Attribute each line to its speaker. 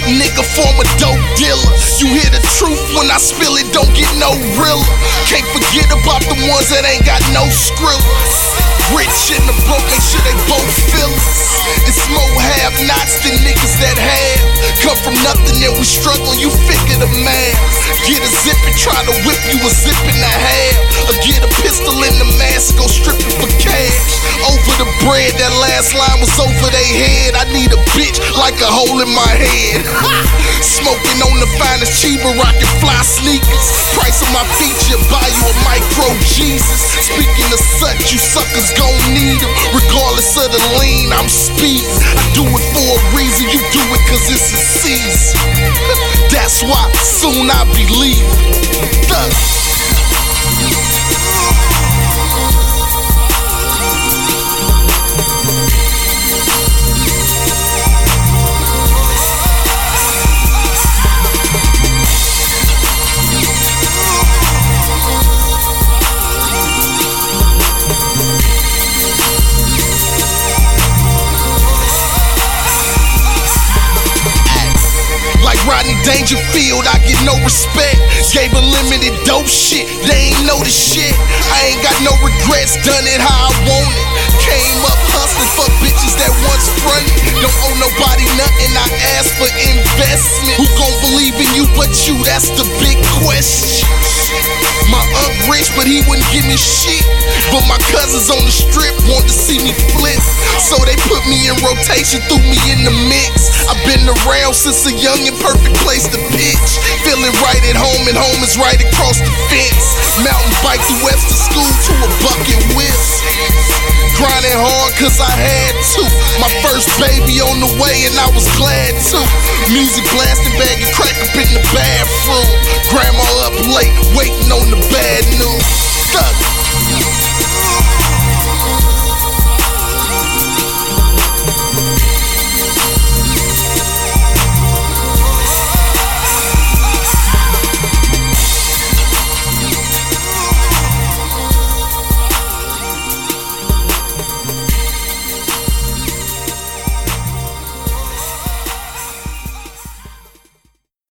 Speaker 1: dope nigga, former dope dealer. You hear the truth when I spill it, don't get no realer. Can't forget about the ones that ain't got no skrillers. Rich and the broke, make sure they both feel us. It's more have-nots than niggas that have. Come from nothing and we struggling, you figure the math. Get a zip and try to whip you a zip and a half. Or get a pistol in the mask, go strip it for cash. Over the bread, that last line was over they head. I need a bitch like a hole in my head. Smoking on the finest Chiba, rockin' fly sneakers. Price of my feature, buy you a micro Jesus. Speaking of such, you suckers gon' need them. Regardless of the lean, I'm speeding. I do it for a reason, you do it cause it's a season. That's why soon I'll be leaving. Rodney Dangerfield, I get no respect. Gave a limited dope shit, they ain't know the shit. I ain't got no regrets, done it how I want it. Came up hustling for bitches that once fronted. Don't owe nobody nothing, I asked for investment. Who gon' believe in you but you, that's the big question. My uncle rich, but he wouldn't give me shit. But my cousins on the strip wanted to see me flip. So they put me in rotation, threw me in the mix. I've been around since a young and perfect place to pitch. Feeling right at home and home is right across the fence. Mountain bike through Webster School to a bucket whip. Grinding hard cause I had to. My first baby on the way and I was glad to. Music blasting, bagging crack up in the bathroom. Grandma up late, waiting on the bad news.